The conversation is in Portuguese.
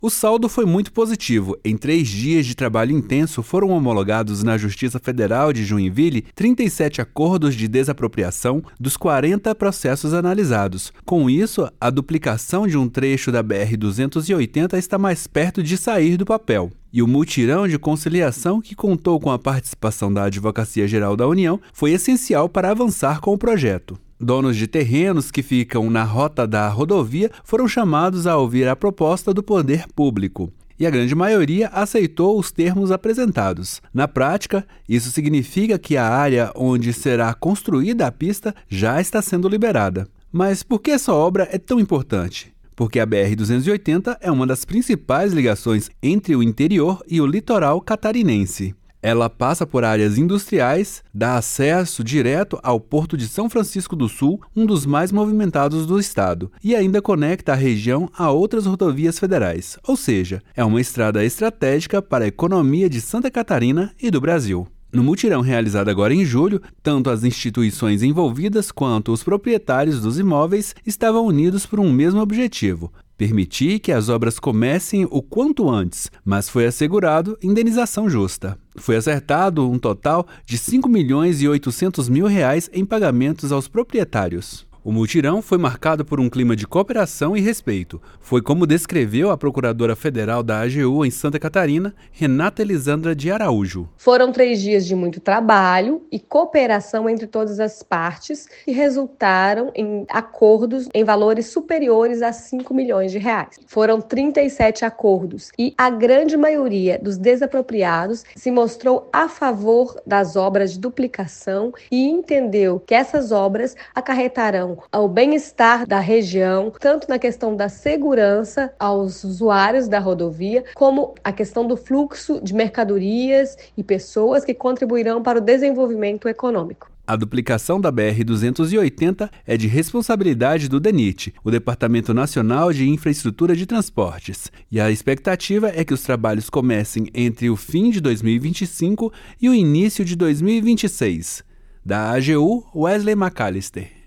O saldo foi muito positivo. Em 3 dias de trabalho intenso, foram homologados na Justiça Federal de Joinville 37 acordos de desapropriação dos 40 processos analisados. Com isso, a duplicação de um trecho da BR-280 está mais perto de sair do papel. E o mutirão de conciliação, que contou com a participação da Advocacia Geral da União, foi essencial para avançar com o projeto. Donos de terrenos que ficam na rota da rodovia foram chamados a ouvir a proposta do poder público. E a grande maioria aceitou os termos apresentados. Na prática, isso significa que a área onde será construída a pista já está sendo liberada. Mas por que essa obra é tão importante? Porque a BR-280 é uma das principais ligações entre o interior e o litoral catarinense. Ela passa por áreas industriais, dá acesso direto ao Porto de São Francisco do Sul, um dos mais movimentados do estado, e ainda conecta a região a outras rodovias federais, ou seja, é uma estrada estratégica para a economia de Santa Catarina e do Brasil. No mutirão realizado agora em julho, tanto as instituições envolvidas quanto os proprietários dos imóveis estavam unidos por um mesmo objetivo: permitir que as obras comecem o quanto antes, mas foi assegurado indenização justa. Foi acertado um total de R$ 5.800.000 em pagamentos aos proprietários. O mutirão foi marcado por um clima de cooperação e respeito. Foi como descreveu a procuradora federal da AGU em Santa Catarina, Renata Elisandra de Araújo. Foram 3 dias de muito trabalho e cooperação entre todas as partes que resultaram em acordos em valores superiores a R$ 5 milhões. Foram 37 acordos e a grande maioria dos desapropriados se mostrou a favor das obras de duplicação e entendeu que essas obras acarretarão ao bem-estar da região, tanto na questão da segurança aos usuários da rodovia, como a questão do fluxo de mercadorias e pessoas que contribuirão para o desenvolvimento econômico. A duplicação da BR-280 é de responsabilidade do DENIT, o Departamento Nacional de Infraestrutura de Transportes, e a expectativa é que os trabalhos comecem entre o fim de 2025 e o início de 2026. Da AGU, Wesley McAllister.